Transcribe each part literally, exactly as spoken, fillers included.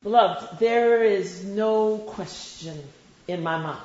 Beloved, there is no question in my mind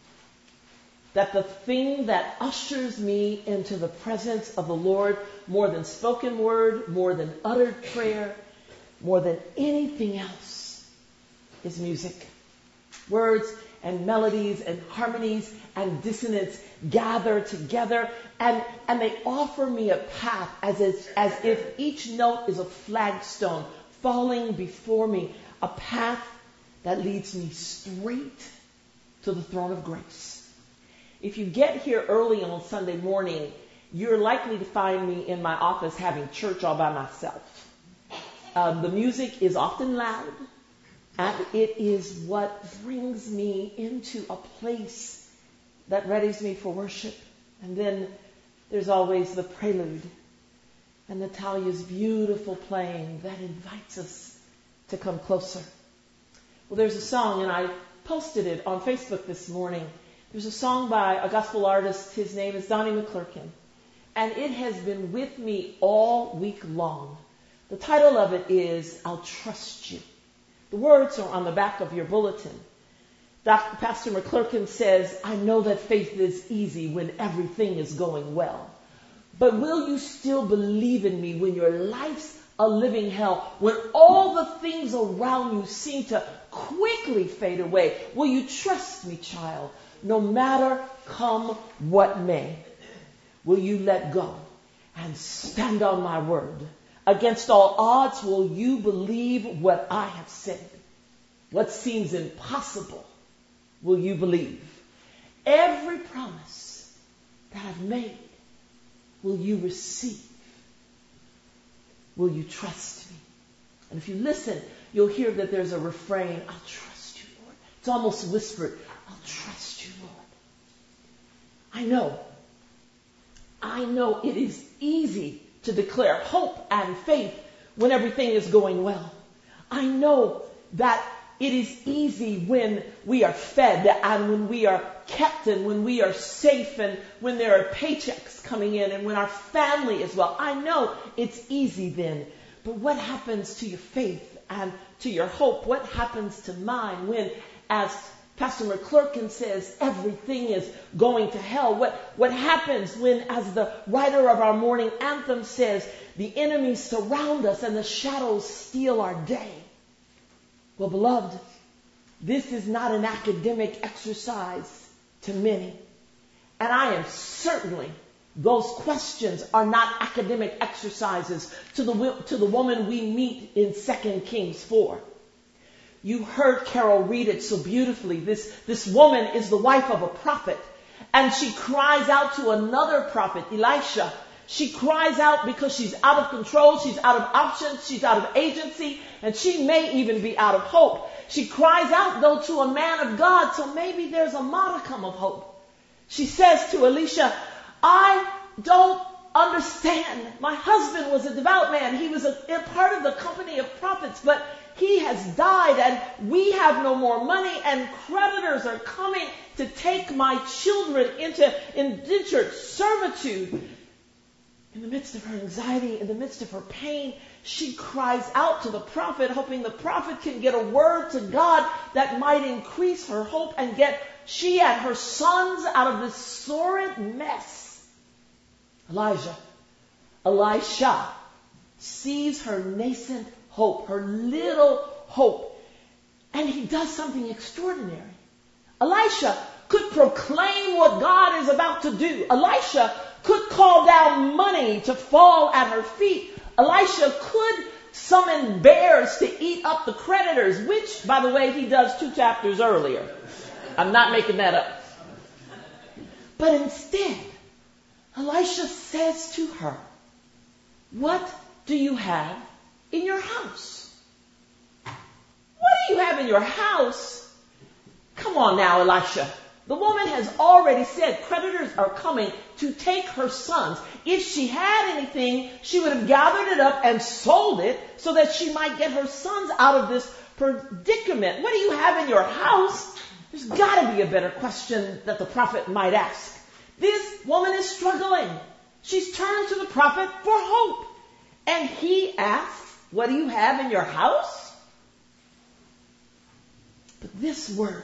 that the thing that ushers me into the presence of the Lord, more than spoken word, more than uttered prayer, more than anything else, is music. Words and melodies and harmonies and dissonance gather together, and, and they offer me a path as if, as if each note is a flagstone falling before me, a path that leads me straight to the throne of grace. If you get here early on Sunday morning, you're likely to find me in my office having church all by myself. Um, the music is often loud, and it is what brings me into a place that readies me for worship. And then there's always the prelude and Natalia's beautiful playing that invites us to come closer. Well, there's a song, and I posted it on Facebook this morning. There's a song by a gospel artist. His name is Donnie McClurkin. And it has been with me all week long. The title of it is, I'll Trust You. The words are on the back of your bulletin. Doctor Pastor McClurkin says, I know that faith is easy when everything is going well. But will you still believe in me when your life's a living hell, when all the things around you seem to quickly fade away? Will you trust me, child, no matter come what may? Will you let go and stand on my word? Against all odds, will you believe what I have said? What seems impossible, will you believe? Every promise that I've made, will you receive? Will you trust me? And if you listen, you'll hear that there's a refrain, I'll trust you, Lord. It's almost whispered, I'll trust you, Lord. I know, I know it is easy to declare hope and faith when everything is going well. I know that it is easy when we are fed and when we are kept and when we are safe and when there are paychecks coming in and when our family is well. I know it's easy then. But what happens to your faith and to your hope? What happens to mine when, as Pastor McClurkin says, everything is going to hell? What, what happens when, as the writer of our morning anthem says, the enemies surround us and the shadows steal our day? Well, beloved, this is not an academic exercise to many. And I am certainly, those questions are not academic exercises to the, to the woman we meet in Second Kings four. You heard Carol read it so beautifully. This, this woman is the wife of a prophet, and she cries out to another prophet, Elisha. She cries out because she's out of control, she's out of options, she's out of agency, and she may even be out of hope. She cries out, though, to a man of God, so maybe there's a modicum of hope. She says to Elisha, I don't understand. My husband was a devout man. He was a, a part of the company of prophets, but he has died, and we have no more money, and creditors are coming to take my children into indentured servitude. In the midst of her anxiety, in the midst of her pain, she cries out to the prophet, hoping the prophet can get a word to God that might increase her hope and get she and her sons out of this sordid mess. Elijah, Elisha, sees her nascent hope, her little hope, and he does something extraordinary. Elisha could proclaim what God is about to do. Elisha could call down money to fall at her feet. Elisha could summon bears to eat up the creditors, which, by the way, he does two chapters earlier. I'm not making that up. But instead, Elisha says to her, what do you have in your house? What do you have in your house? Come on now, Elisha. The woman has already said creditors are coming to take her sons. If she had anything, she would have gathered it up and sold it so that she might get her sons out of this predicament. What do you have in your house? There's got to be a better question that the prophet might ask. This woman is struggling. She's turned to the prophet for hope. And he asks, what do you have in your house? But this word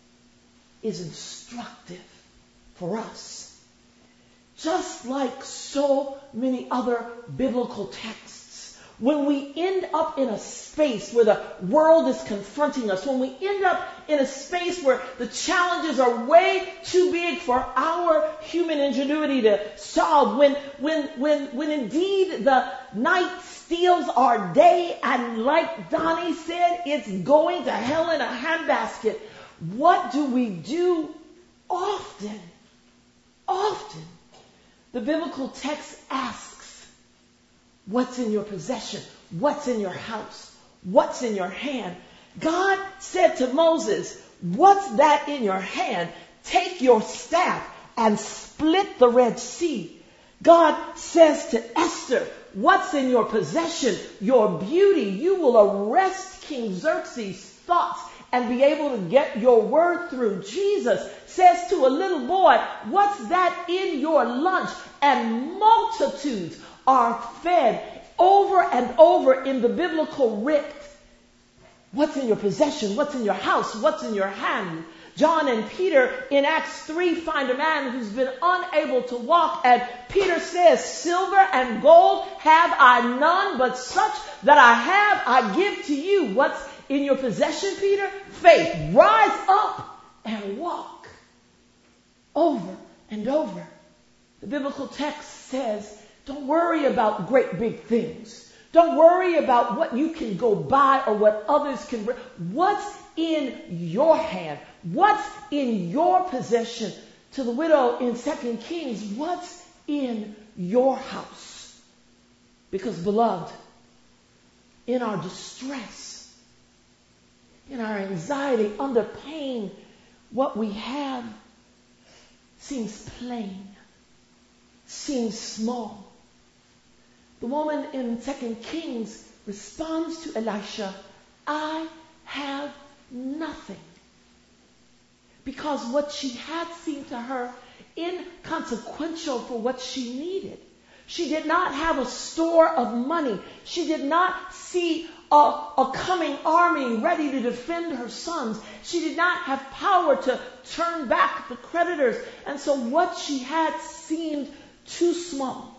is instructive for us. Just like so many other biblical texts, when we end up in a space where the world is confronting us, when we end up in a space where the challenges are way too big for our human ingenuity to solve, when, when, when, when indeed the night steals our day, and like Donnie said, it's going to hell in a handbasket, what do we do often? Often. The biblical text asks, what's in your possession? What's in your house? What's in your hand? God said to Moses, what's that in your hand? Take your staff and split the Red Sea. God says to Esther, what's in your possession? Your beauty. You will arrest King Xerxes' thoughts and be able to get your word through. Jesus says to a little boy, what's that in your lunch? And multitudes are fed over and over in the biblical writ. What's in your possession? What's in your house? What's in your hand? John and Peter in Acts three find a man who's been unable to walk, and Peter says, silver and gold have I none, but such that I have I give to you. What's in your possession, Peter? Faith. Rise up and walk. Over and over. The biblical text says, don't worry about great big things. Don't worry about what you can go buy or what others can bring. What's in your hand? What's in your possession? To the widow in Second Kings, what's in your house? Because, beloved, in our distress, in our anxiety, under pain, what we have seems plain, seems small. The woman in Second Kings responds to Elisha, I have nothing. Because what she had seemed to her inconsequential for what she needed. She did not have a store of money. She did not see a, a coming army ready to defend her sons. She did not have power to turn back the creditors. And so what she had seemed too small.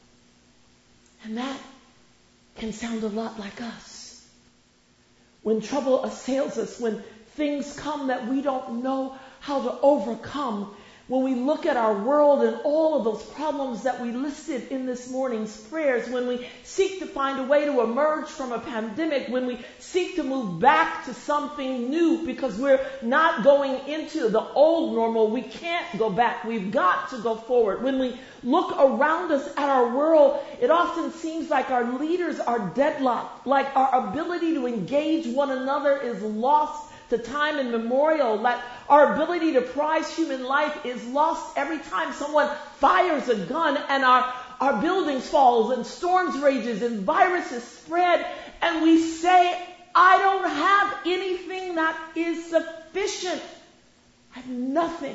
And that can sound a lot like us. When trouble assails us, when things come that we don't know how to overcome, when we look at our world and all of those problems that we listed in this morning's prayers, when we seek to find a way to emerge from a pandemic, when we seek to move back to something new because we're not going into the old normal, we can't go back. We've got to go forward. When we look around us at our world, it often seems like our leaders are deadlocked, like our ability to engage one another is lost to time immemorial, that our ability to prize human life is lost every time someone fires a gun and our, our buildings falls and storms rages and viruses spread and we say, I don't have anything that is sufficient. I have nothing.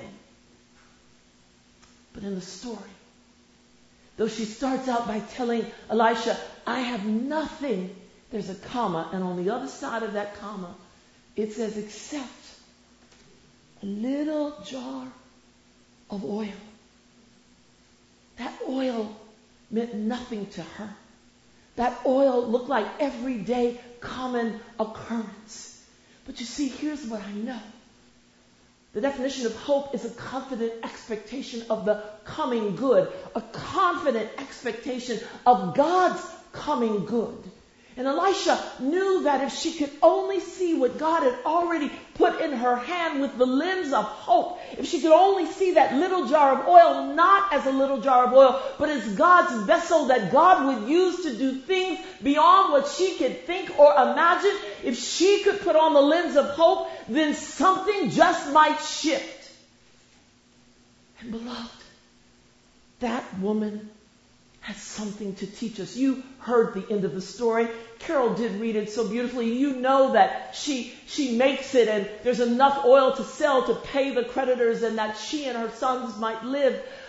But in the story, though she starts out by telling Elisha, I have nothing, there's a comma, and on the other side of that comma, it says, except a little jar of oil. That oil meant nothing to her. That oil looked like everyday common occurrence. But you see, here's what I know. The definition of hope is a confident expectation of the coming good. A confident expectation of God's coming good. And Elisha knew that if she could only see what God had already put in her hand with the lens of hope, if she could only see that little jar of oil not as a little jar of oil, but as God's vessel that God would use to do things beyond what she could think or imagine, if she could put on the lens of hope, then something just might shift. And beloved, that woman has something to teach us. You heard the end of the story. Carol did read it so beautifully. You know that she she makes it and there's enough oil to sell to pay the creditors and that she and her sons might live.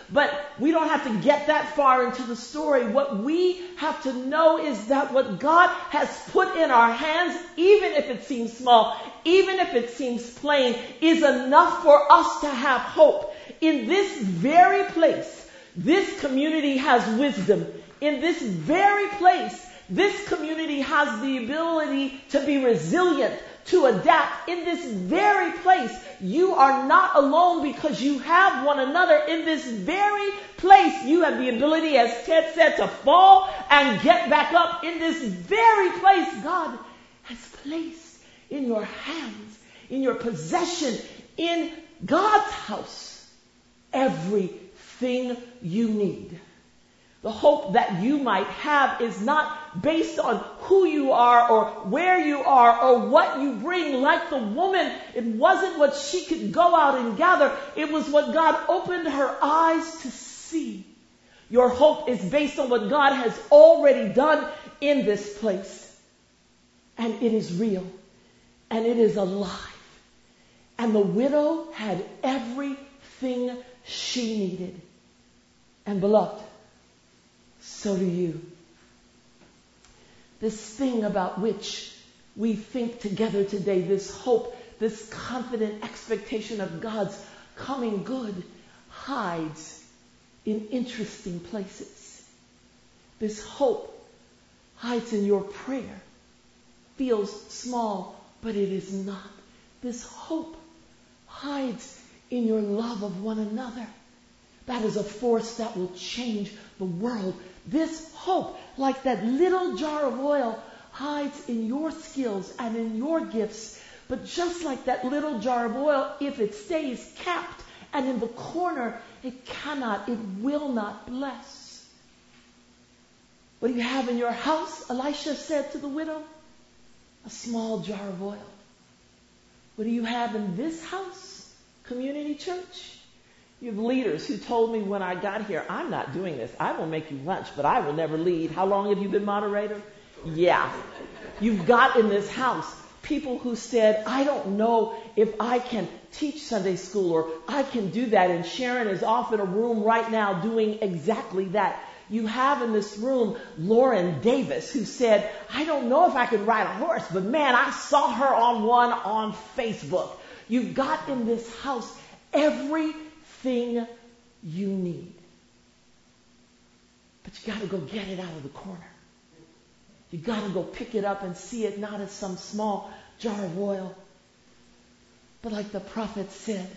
but we don't have to get that far into the story. What we have to know is that what God has put in our hands, even if it seems small, even if it seems plain, is enough for us to have hope. In this very place, this community has wisdom. In this very place, this community has the ability to be resilient, to adapt. In this very place, you are not alone because you have one another. In this very place, you have the ability, as Ted said, to fall and get back up. In this very place, God has placed in your hands, in your possession, in God's house, everything you need. The hope that you might have is not based on who you are or where you are or what you bring. Like the woman, it wasn't what she could go out and gather. It was what God opened her eyes to see. Your hope is based on what God has already done in this place. And it is real. And it is alive. And the widow had everything she needed. And beloved, so do you. This thing about which we think together today, this hope, this confident expectation of God's coming good, hides in interesting places. This hope hides in your prayer. Feels small, but it is not. This hope hides in your love of one another. That is a force that will change the world. This hope, like that little jar of oil, hides in your skills and in your gifts. But just like that little jar of oil, if it stays capped and in the corner, it cannot, it will not bless. What do you have in your house? Elisha said to the widow. A small jar of oil. What do you have in this house? Community church? You have leaders who told me when I got here, I'm not doing this. I will make you lunch, but I will never lead. How long have you been moderator? Yeah. You've got in this house people who said, I don't know if I can teach Sunday school or I can do that. And Sharon is off in a room right now doing exactly that. You have in this room Lauren Davis, who said, I don't know if I can ride a horse, but man, I saw her on one on Facebook. You've got in this house everything you need. But you got to go get it out of the corner. You got to go pick it up and see it not as some small jar of oil, but like the prophet said,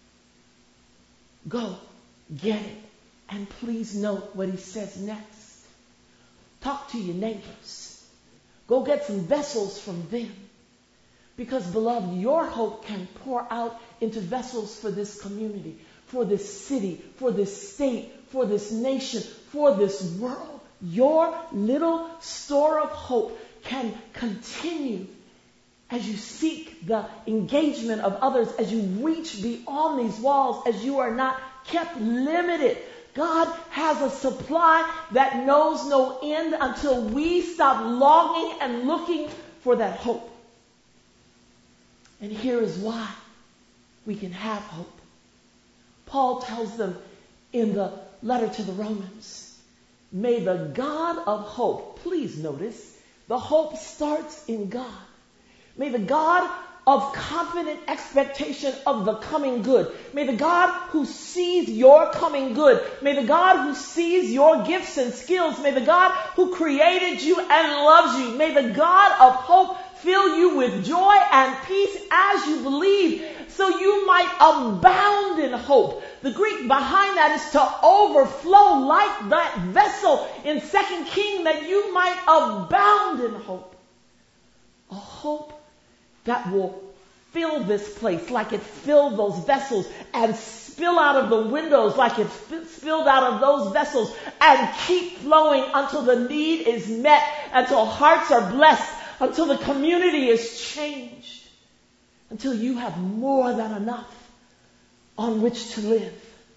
go get it. And please note what he says next. Talk to your neighbors. Go get some vessels from them. Because, beloved, your hope can pour out into vessels for this community, for this city, for this state, for this nation, for this world. Your little store of hope can continue as you seek the engagement of others, as you reach beyond these walls, as you are not kept limited. God has a supply that knows no end until we stop longing and looking for that hope. And here is why we can have hope. Paul tells them in the letter to the Romans, may the God of hope, please notice, the hope starts in God. May the God of confident expectation of the coming good. May the God who sees your coming good. May the God who sees your gifts and skills. May the God who created you and loves you. May the God of hope fill you with joy and peace as you believe, so you might abound in hope. The Greek behind that is to overflow like that vessel in Second Kings, that you might abound in hope. A hope that will fill this place like it filled those vessels and spill out of the windows like it spilled out of those vessels and keep flowing until the need is met, until hearts are blessed, until the community is changed, until you have more than enough on which to live.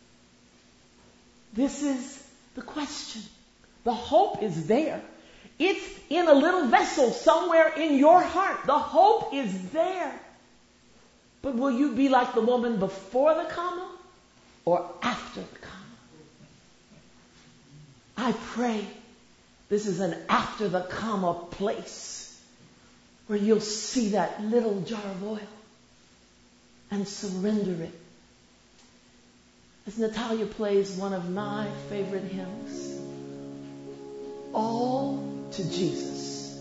This is the question. The hope is there. It's in a little vessel somewhere in your heart. The hope is there. But will you be like the woman before the comma or after the comma? I pray this is an after the comma place where you'll see that little jar of oil and surrender it. As Natalia plays one of my favorite hymns, all to Jesus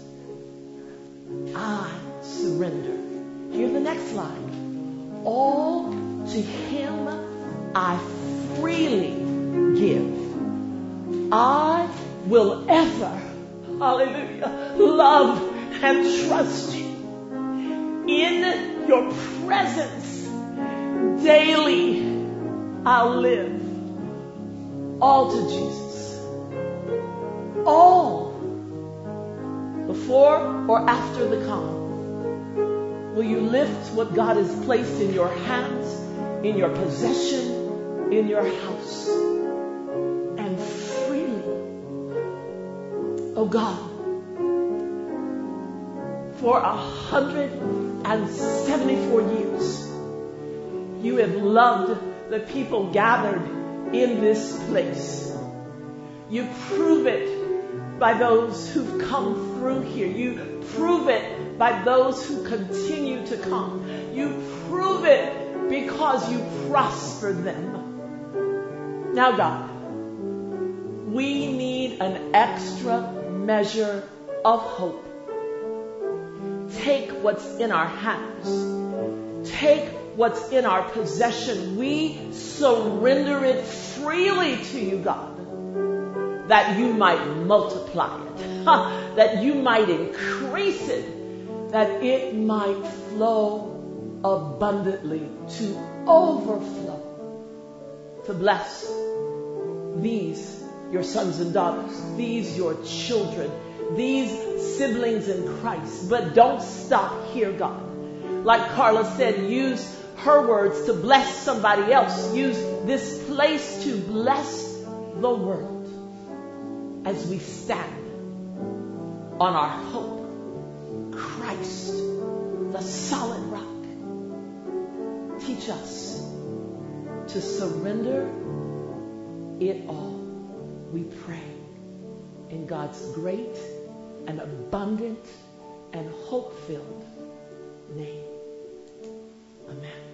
I surrender. Hear the next line. All to Him I freely give. I will ever, hallelujah, love and trust you. In your presence daily I'll live. All to Jesus. All. Before or after the comma. Will you lift what God has placed in your hands, in your possession, in your house, and freely, oh God, for a hundred and seventy-four years, you have loved the people gathered in this place. You prove it by those who've come through here. You prove it by those who continue to come. You prove it because you prosper them. Now, God, we need an extra measure of hope. Take what's in our hands. Take what's in our possession. We surrender it freely to you, God, that you might multiply it, that you might increase it, that it might flow abundantly to overflow, to bless these, your sons and daughters, these, your children, these siblings in Christ. But don't stop here, God. Like Carla said, use her words to bless somebody else. Use this place to bless the world as we stand on our hope, Christ, the solid rock. Teach us to surrender it all, we pray, in God's great and abundant and hope-filled name. Amen.